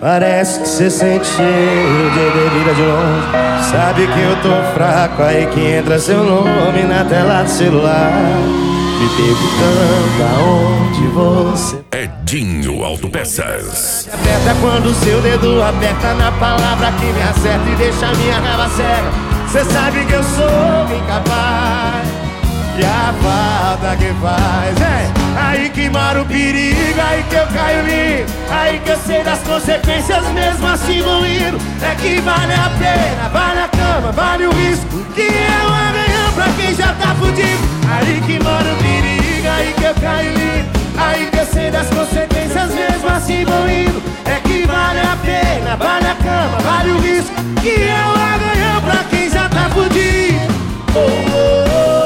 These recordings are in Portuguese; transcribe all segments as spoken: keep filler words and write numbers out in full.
Parece que cê sente cheiro de bebida de longe. Sabe que eu tô fraco, aí que entra seu nome na tela do celular, me perguntando aonde você... Edinho Autopeças. Aperta quando seu dedo aperta na palavra que me acerta e deixa minha raiva cega. Cê sabe que eu sou incapaz, e a falta que faz é aí que mora o perigo, aí que eu caio limpo, aí que eu sei das consequências mesmo assim vou indo. É que vale a pena, vale a cama, vale o risco, que é um amanhã pra quem já tá fudido. Aí que mora o perigo, aí que eu caio limpo, aí que eu sei das consequências mesmo assim vou indo. É que vale a pena, vale a cama, vale o risco, que é um amanhã pra quem já tá fudido. Oh, oh.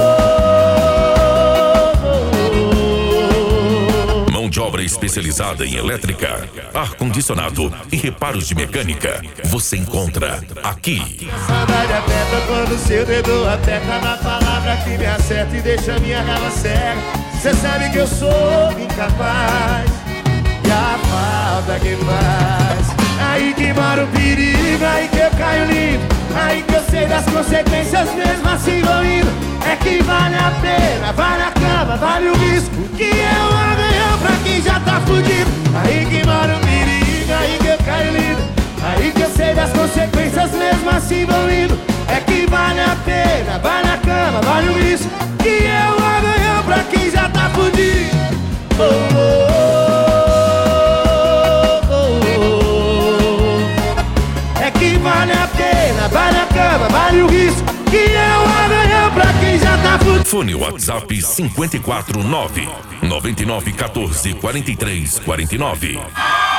De obra especializada em elétrica, ar-condicionado e reparos de mecânica, você encontra aqui. Saudade aperta quando seu dedo aperta na palavra que me acerta e deixa minha raiva cega. Cê sabe que eu sou incapaz, e a falta que faz. Aí que mora o perigo, aí que eu caio limpo, aí que eu sei das consequências mesmo assim vou indo. É que vale a pena, vale a cama, vale o risco, que é um amanhã pra quem já tá fudido. Aí que mora o perigo, aí que eu caio lindo, aí que eu sei das consequências mesmo assim vou indo. É que vale a pena, vale a cama, vale o risco, que é um amanhã pra quem já tá fudido. Oh, oh, oh, oh, oh. É que vale a pena, vale a cama, vale o risco, que é um amanhã pra quem já tá fudido. Fone WhatsApp cinco quatro nove, nove nove um quatro, quatro três quatro nove.